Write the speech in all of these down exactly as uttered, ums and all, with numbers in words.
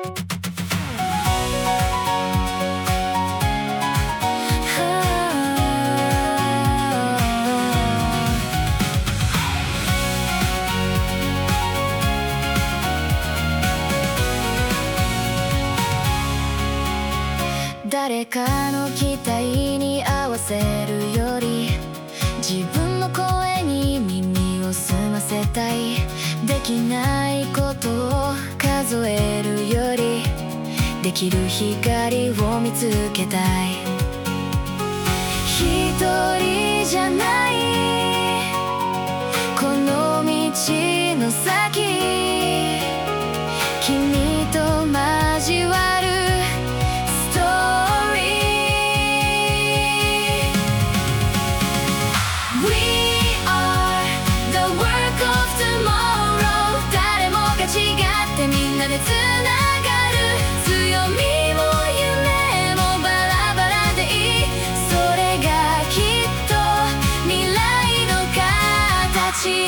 誰かの期待に合わせるより自分の声に耳を澄ませたい。できないことを数えるよりできる光を見つけたい。一人じゃないこの道の先、君と交わるみんなでつながる強みも夢もバラバラでいい。それがきっと未来の形。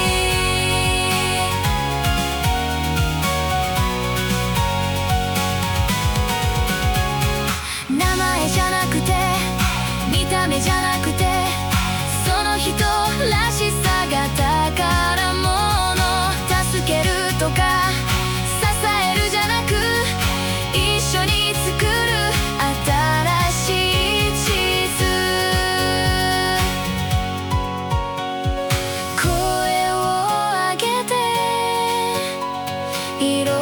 名前じゃなくて見た目じゃなくてその人らしさが宝物。助けるとか色